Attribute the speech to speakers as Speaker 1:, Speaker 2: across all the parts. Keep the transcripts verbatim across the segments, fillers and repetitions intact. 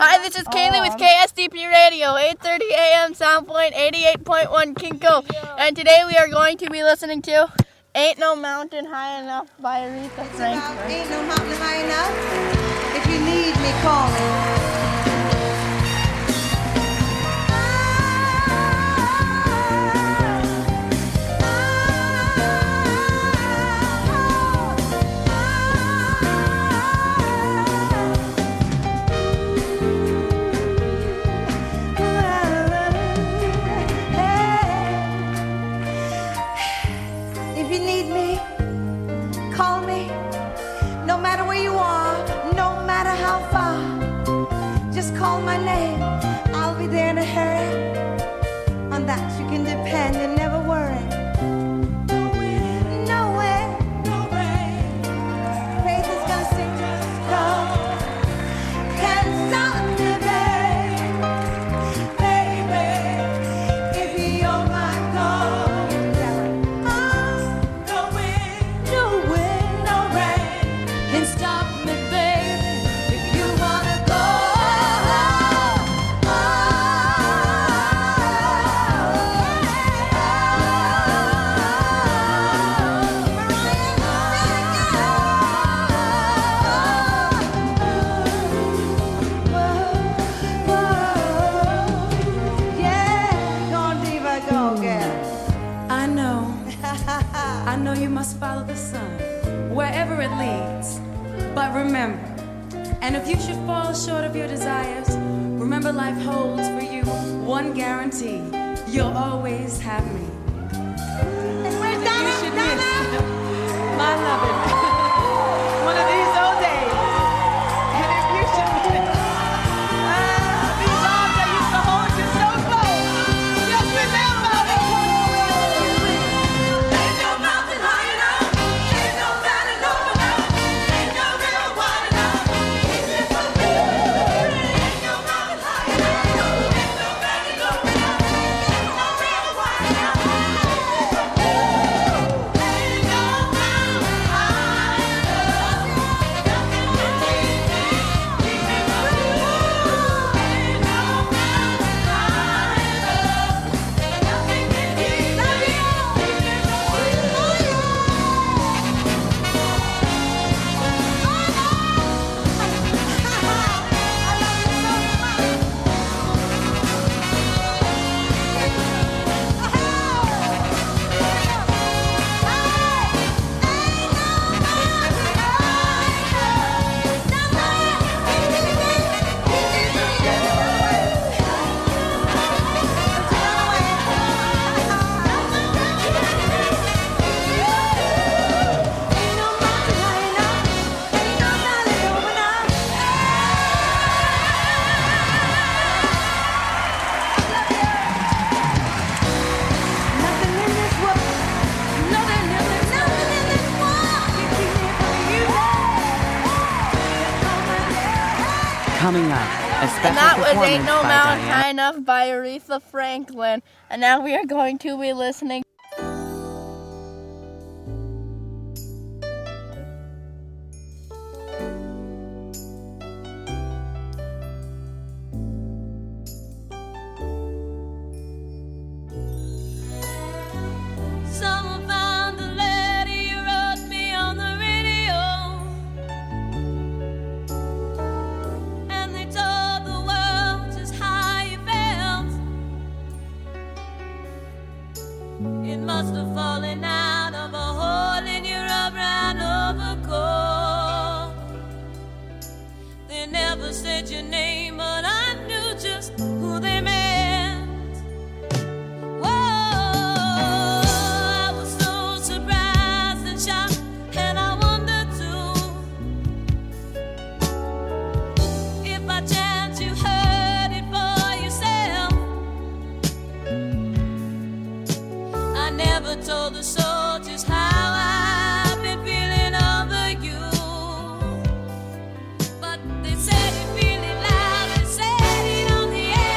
Speaker 1: Hi, this is Kaylee with K S D P Radio, eight thirty a m Sound Point, eighty-eight point one Kinko. And today we are going to be listening to Ain't No Mountain High Enough by Aretha Franklin.
Speaker 2: Ain't no mountain high enough. If you need me, call me. Call my name, I'll be there in a hurry. On that you can depend and never worry. Nowhere, nowhere, nowhere. Faith is gonna sing just go. Can't stop me, baby, if you're my God. Oh, nowhere, nowhere, nowhere can stop me, baby, if you wanna go.
Speaker 3: I know you must follow the sun, wherever it leads. But remember, and if you should fall short of your desires, remember life holds for you one guarantee: you'll always have me.
Speaker 2: And where's Donna?
Speaker 3: You should
Speaker 2: Donna?
Speaker 3: miss my loving one of these old days. And if you should miss uh, these arms that used to hold you so close, just remember.
Speaker 4: Coming up, a special
Speaker 1: And that was
Speaker 4: performance
Speaker 1: Ain't No
Speaker 4: by
Speaker 1: Mountain
Speaker 4: Diana.
Speaker 1: High Enough by Aretha Franklin. And now we are going to be listening.
Speaker 5: Someone found the letter you wrote me on the radio, and they told the world just how you felt. It must have fallen out of a hole in your brown overcoat. They never said your name, but I knew just who they meant. Told the soldiers how I've been feeling over you, but they said it really loud and said it on the air.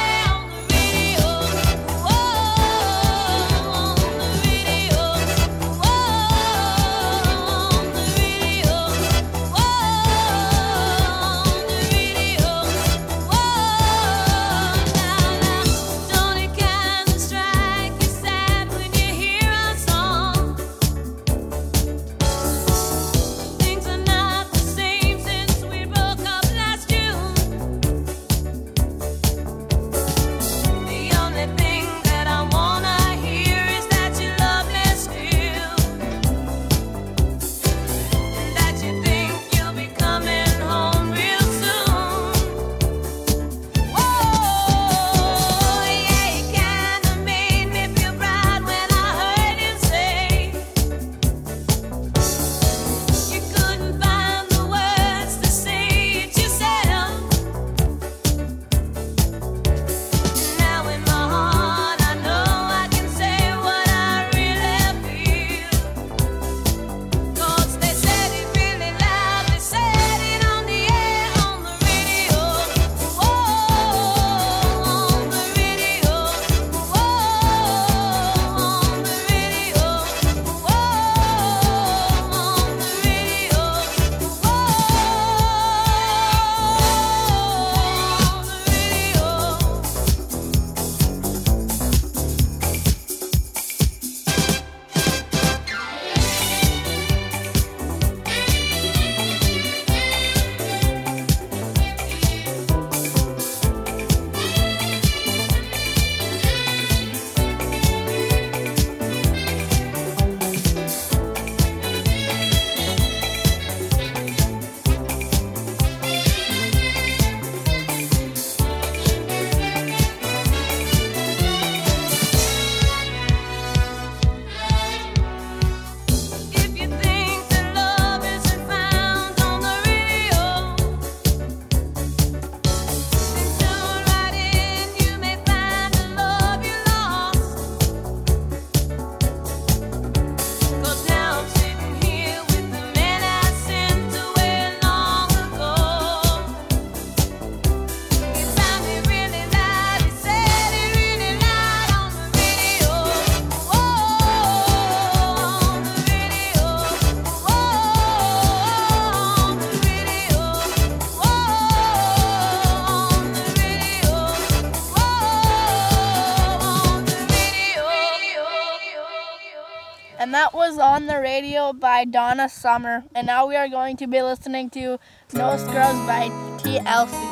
Speaker 1: And that was On the Radio by Donna Summer. And now we are going to be listening to No Scrubs by T L C.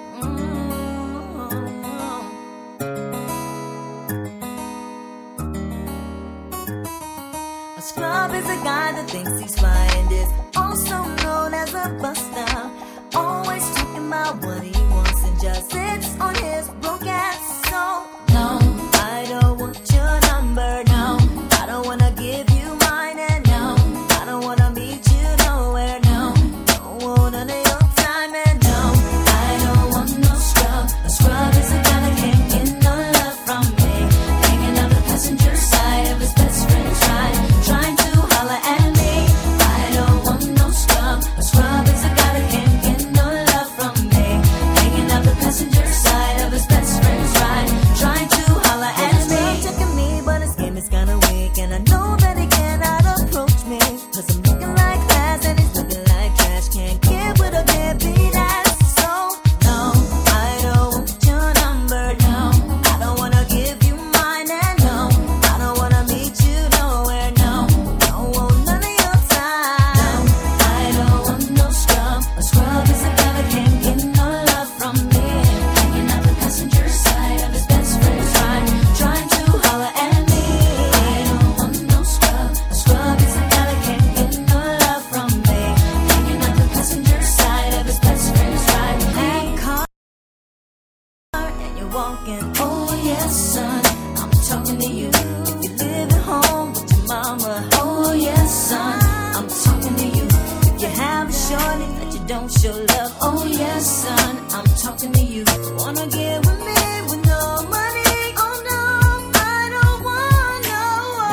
Speaker 5: A scrub is a guy that thinks he's fly and is also known as a buster. Always talking about what he wants and just sits on his broke ass soul. No, I don't want your number, no. I don't wanna give you mine, and no, I don't wanna meet you nowhere, no. Don't want none of your time, and no, I don't want no scrub. A scrub is a guy that can't get no love from me. Hanging out the passenger side of his best friend's ride, trying to holler at me. I don't want no scrub. A scrub is a guy that can't get no love from me. Hanging out the passenger side of his best friend's ride, trying to holler at me. He's checking me, but his game is kinda weak, and I know that he cannot approach me, 'cause I'm looking like glass and he's looking like trash. Can't get with a deadbeat ass. So no, I don't want your number, no. I don't wanna give you mine, and no, I don't wanna meet you nowhere, no. Don't want none of your time. No, I don't want no scrub. A scrub is a guy that can't get no love from me. Hanging out the passenger side of his best friend's ride, trying to holler at me. I don't want no scrub. A scrub is a guy that can't get no love from me. Hanging out the passenger side of his best friend's ride. Hey, car, and you're walking. Oh yes, son, I'm talking to you. If you live at home with your mama. Oh yes, son, I'm talking to you. If you have a shorty that you don't show love. Oh yes, son, I'm talking to you. Wanna get with me with no money? Oh no, I don't want no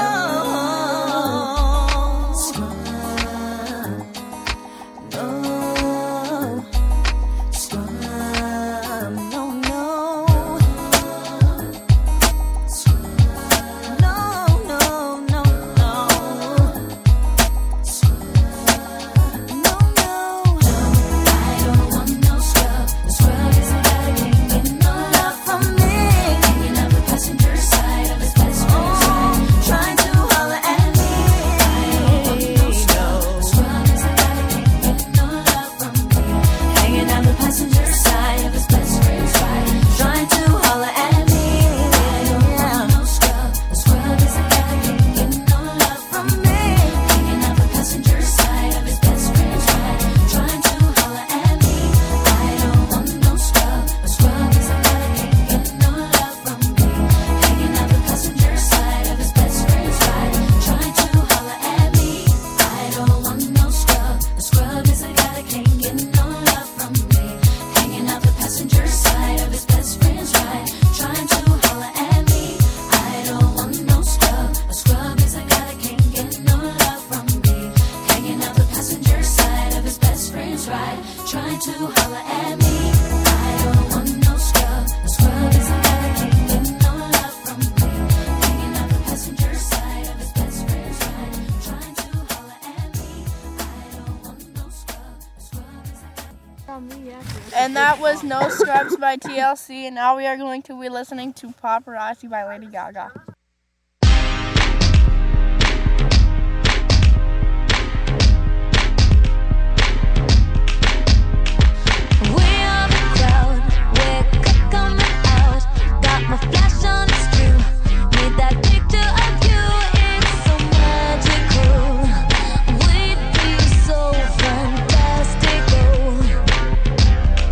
Speaker 5: scrub. No scrub. No, no. No, no, no, no. No, no. I don't want no scrub. The scrub is a guy that can't get no love from me. Hanging out the passenger side of his best friend's ride, trying to holler at me. I don't want no scrub. The scrub is a guy that can't get no love from me. Hanging out the passenger side of his best friend's ride, trying to holler at me. I don't want no scrub. The scrub is a guy that can't get no love from me. Hanging out the passenger side of his best friend's ride, trying to holler at me. I don't want no scrub. A scrub is a guy that can't get no love from me. Hanging out the passenger side of his best friend's ride, trying to holler at me. I don't want no scrub. A scrub is a guy that can't get no love from me. Hanging out the passenger side of his best friend's ride, trying to holler at me. I don't want no scrub. A scrub is a guy that can't get no love from me. Hanging out the passenger side of his best friend's ride, trying to holler at me. I don't want no scrub. A scrub is a guy that can't get no love from me. Hanging out the passenger side of his best friend's ride, trying to holler at me. I don't want no scrub. A scrub is a guy.
Speaker 1: And that was No Scrubs by T L C. And now we are going to be listening to Paparazzi by Lady Gaga.
Speaker 5: We are the crowd, we're coming out. Got my flash on, it's true. Need that picture of you, it's so magical. We'd be so fantastical.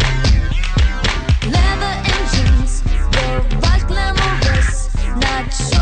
Speaker 5: Leather and jeans, the right glamorous, not sure.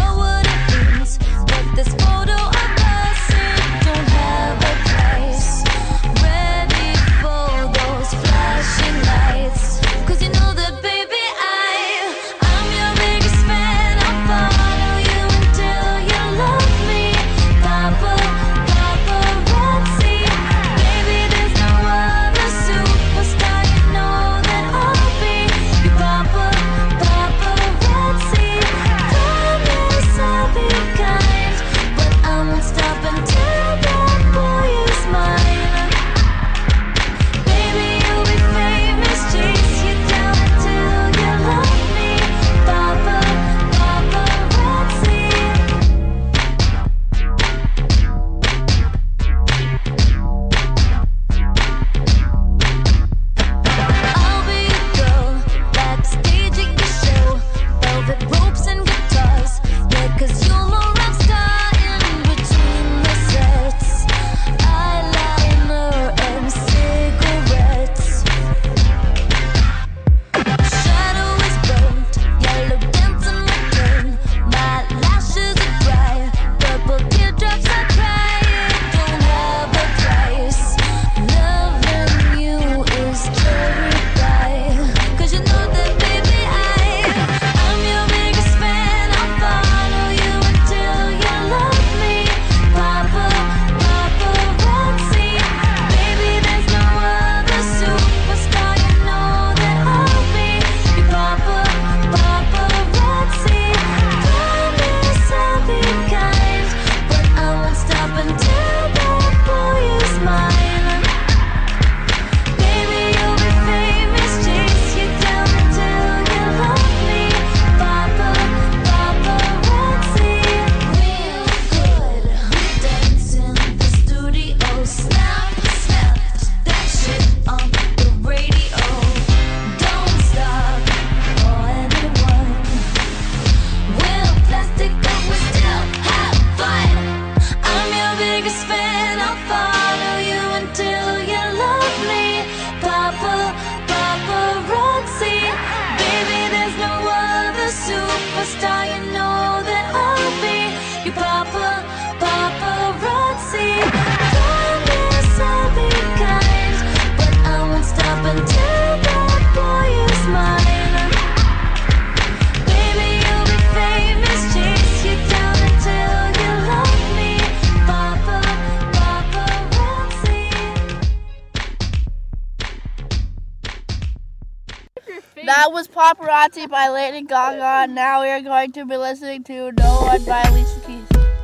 Speaker 1: that was Paparazzi by Lady Gaga. Now we are going to be listening to No One by Alicia Keys.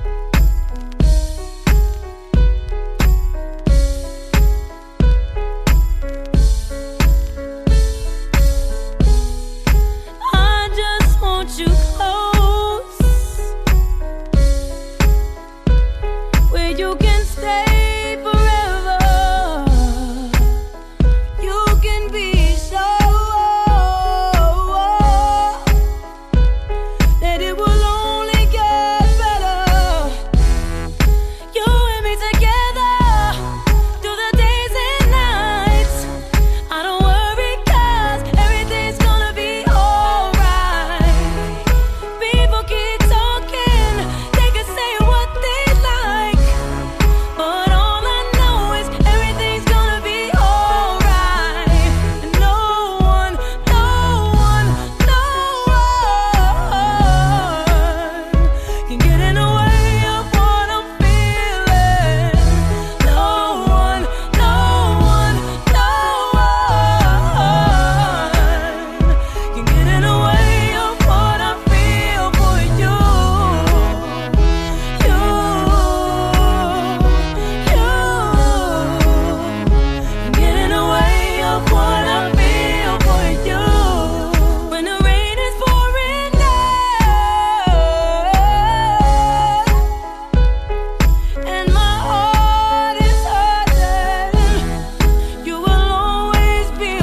Speaker 5: I just want you close, where you can stay forever. You can be sure that it will only get better. You and me together through the days and nights. I don't worry 'cause everything's gonna be alright. People keep talking, they can say what they like, but all I know is everything's gonna be alright. And no one, no one, no one can get in the way of what I'm feeling. No one, no one, no one can get in the way of what I feel for you. You, you can get in the way of what I feel for you. When the rain is pouring down and my heart is hurting, you will always be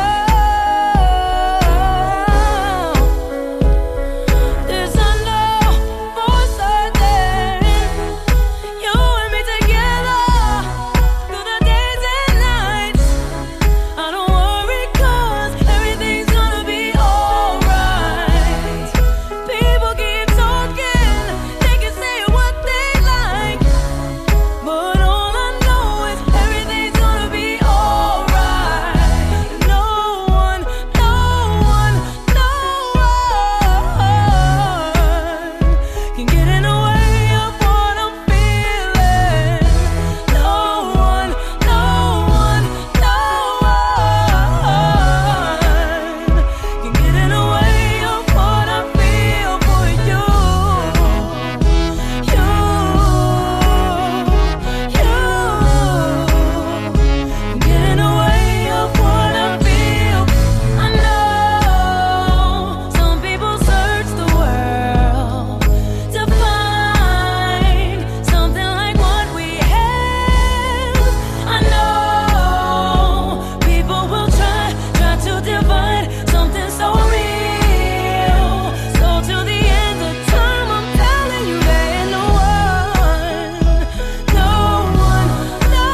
Speaker 5: around. This I know for certain. You and me together through the days and nights. I don't worry 'cause everything's gonna be alright. People keep talking, they can say what they like, but all I know is everything's gonna be alright. No one, no one, no one can get in the way of what I'm feeling. No one, no one, no one can get in the way of what I feel for you. You, you can get in the way of what I feel. I know some people search the world to find something like what we have. I know people will try, try to divide something so real. So till the end of time, I'm telling you there ain't no one, no one, no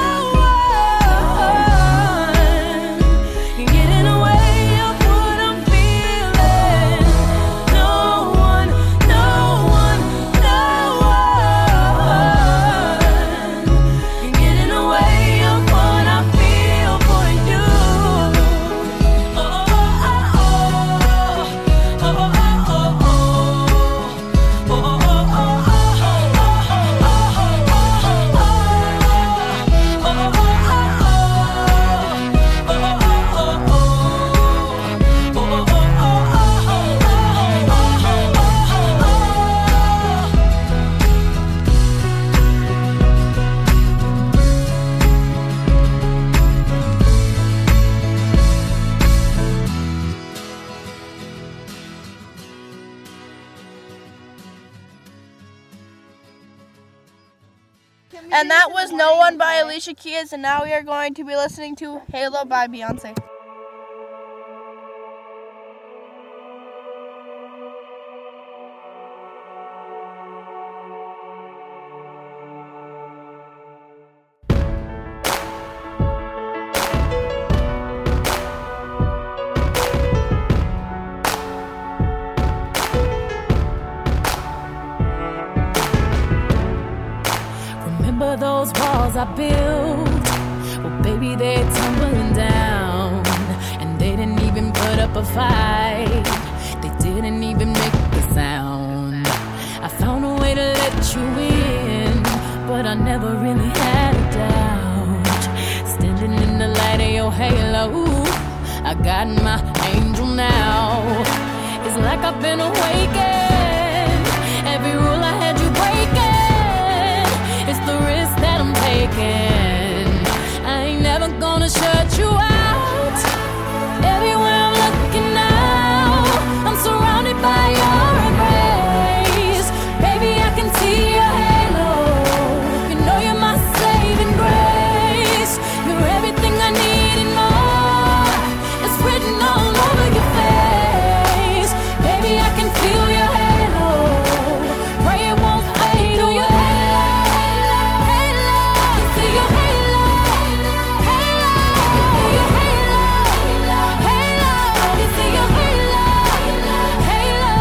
Speaker 5: one can get in the way of what I'm feeling. No one, no one, no one can get in the way of what I feel for you. Oh, oh, oh, oh, oh, oh, oh, oh, oh, oh,
Speaker 1: And that was No One by Alicia Keys, and now we are going to be listening to Halo by Beyonce.
Speaker 5: Remember those walls I built? Well, baby, they're tumbling down, and they didn't even put up a fight. They didn't even make the sound. I found a way to let you in, but I never really had a doubt. Standing in the light of your halo, I
Speaker 3: got my angel now. It's like I've been awakened. Every rule I had you breaking. It's the risk that I'm taking. I ain't never gonna shut you out. Everywhere I'm looking now, I'm surrounded by your embrace. Baby, I can see your halo. You know you're my saving grace. You're everything I need and more. It's written all over your face. Baby, I can feel your halo. Pray it won't fade. Feel your halo, halo. See your halo, halo. Feel your halo, halo. See your halo, halo.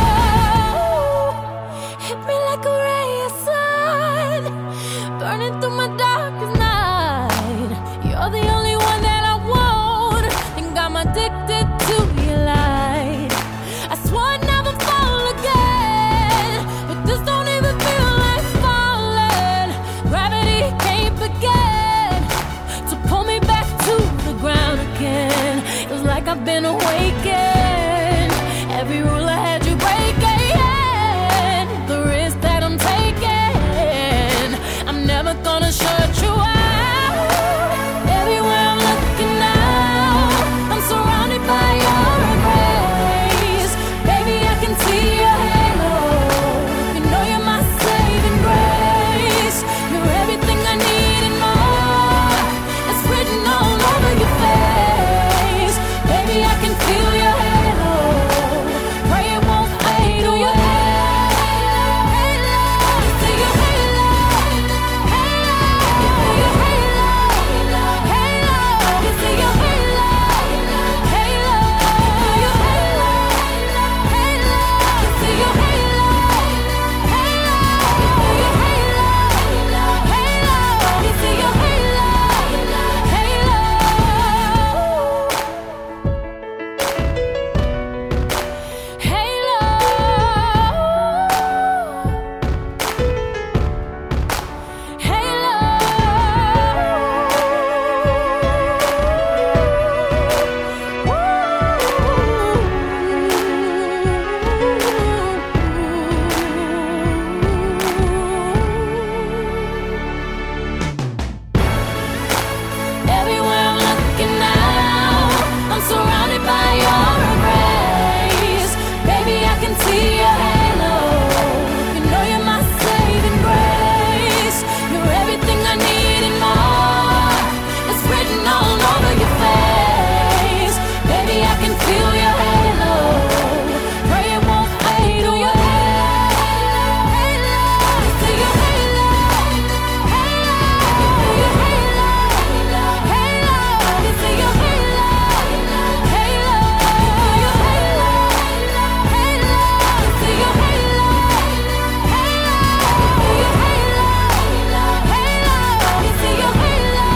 Speaker 3: Hit me like a ray of sun, burning through my darkest night. You're the only one that I want. Think I'm addicted to your light. I swore I'd never fall again, but this don't even feel like falling. Gravity can't begin to pull me back to the ground again. It was like I've been awakened. Every rule I had you breaking. The risk that I'm taking, I'm never gonna shut you out. Everywhere I'm looking now, I'm surrounded by your embrace. Baby, I can see your halo. You know you're my saving grace. You're everything I need and more. It's written all over your face. Baby, I can feel your halo. Pray it won't fade. Feel your halo, halo. See your halo, halo. Feel your halo, halo. See your halo, halo. Feel your halo, halo. See your halo, halo. Feel your halo, halo. See your halo, halo. Everywhere I'm looking now, I'm surrounded by your embrace. Baby, I can see your halo. You know you're my saving grace. You're everything I need and more. It's written all over your face. Baby, I can feel your halo. Pray it won't fade. Feel your halo, halo. See your halo, halo. Feel your halo, halo. See your halo, halo. Feel your halo, halo. See your halo, halo. Feel your halo, halo. See your halo,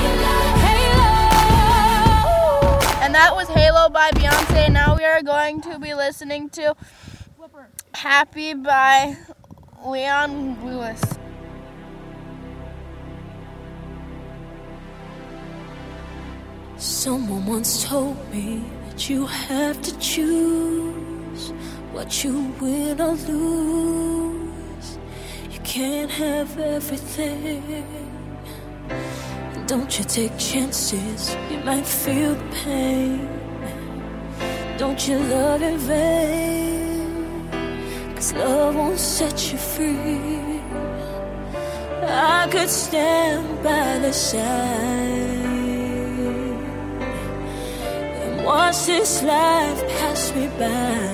Speaker 3: halo.
Speaker 1: And that was Halo by Beyonce. Now we are going to be listening to Happy by Leon Lewis.
Speaker 5: Someone once told me that you have to choose what you win or lose. You can't have everything. Don't you take chances, you might feel the pain. Don't you love in vain, 'cause love won't set you free. I could stand by the side and watch this life pass me by.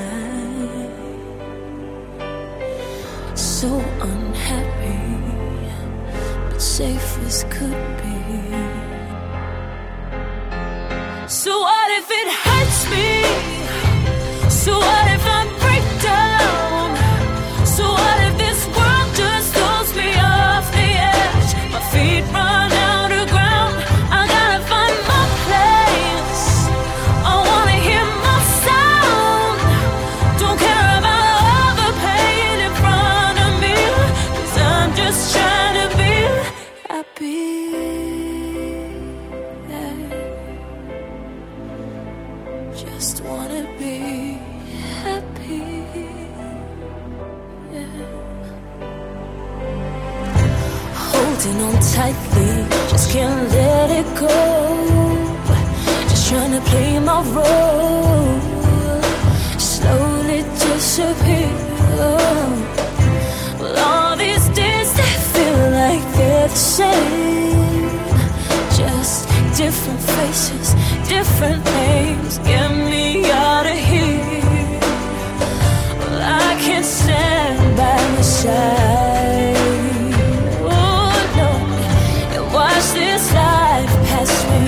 Speaker 5: So unhappy, but safe as could be. So what if it hurts me? So what if I break down? So what if this world just throws me off the edge? My feet run out of ground. I gotta find my place. I wanna hear my sound. Don't care about all the pain in front of me, 'cause I'm just trying to be happy. holding on tightly, just can't let it go. Just trying to play my role, slowly disappear. Well, all these days they feel like they're the same, just different faces, different names. Get me out of here. Well, I can't stand by my side. Oh no, and watch this life pass me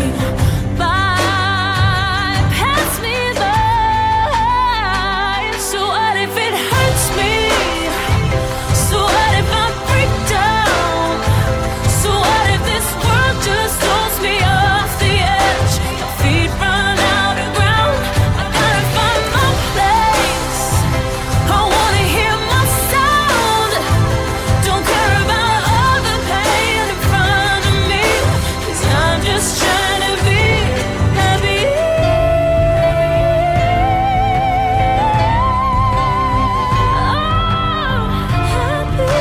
Speaker 5: by, pass me by. So what if it hurts me? So what if I break down? So what if this world just throws me off the edge? My feet run out of ground. I gotta find my place. I wanna hear my sound. Don't care about all the pain in front of me, 'cause I'm just trying to be happy. Oh, happy.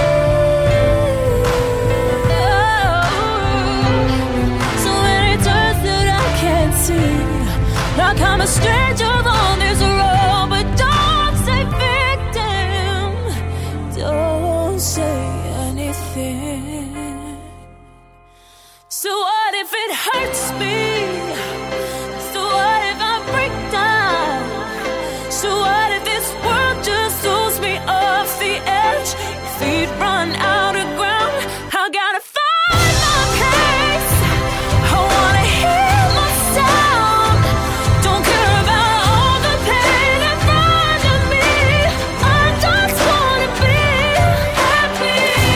Speaker 5: So many turns that I can't see, like I'm a stranger on this road. But don't say victim, don't say anything. So what if it hurts me? So what if I break down? So what if this world just throws me off the edge? Feet run out of ground. I gotta find my pace. I wanna hear my sound. Don't care about all the pain in front of me. I just wanna be happy.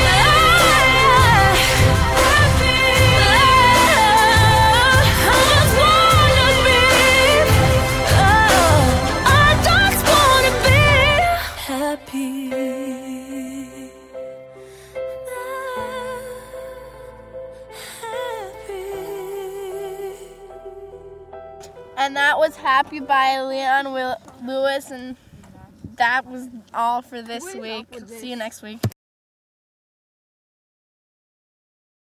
Speaker 5: Happy. I just wanna be. Oh, I just wanna be happy.
Speaker 1: And that was Happy by Leon Will- Lewis, and that was all for this week. See you next week.